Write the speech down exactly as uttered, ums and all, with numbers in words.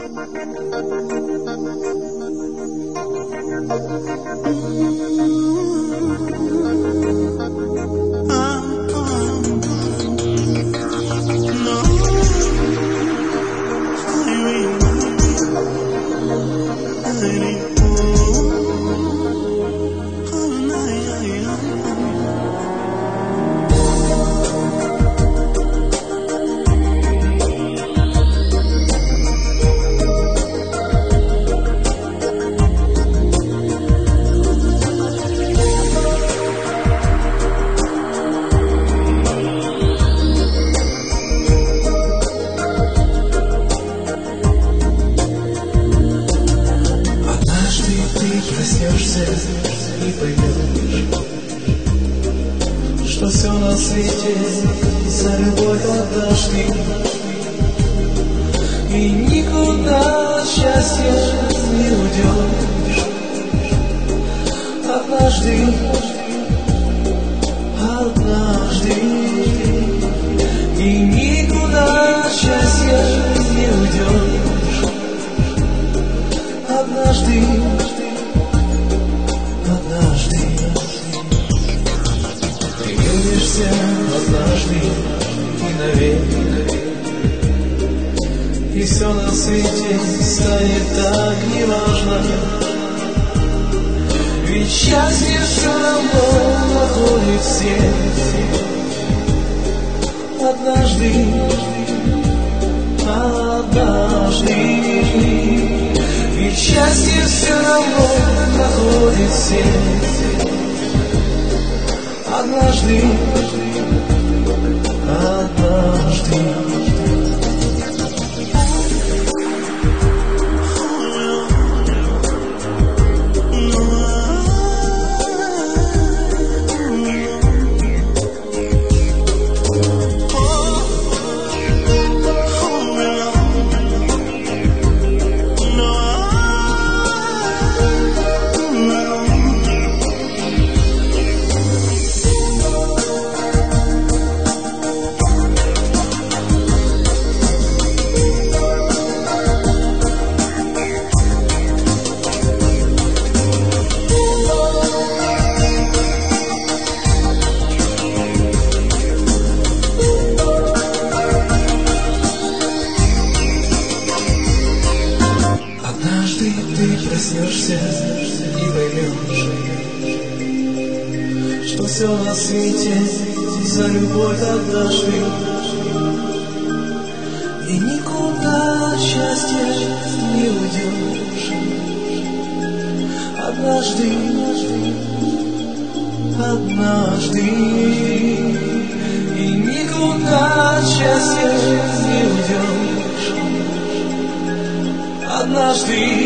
И поймешь, что все на свете за любовь однажды, и никуда от счастья не уйдешь. Однажды, однажды, и никуда от счастья не уйдешь. Однажды, однажды ты влюбишься, однажды и навек, и все на свете станет так неважно, ведь счастье все равно находит всех. Однажды, однажды, ведь счастье все равно находит всех. Однажды, однажды. Ты проснешься и поймешь, что все на свете за любовь однажды, и никуда от счастья не уйдешь. Однажды, однажды, и никуда от счастья не уйдешь. Однажды.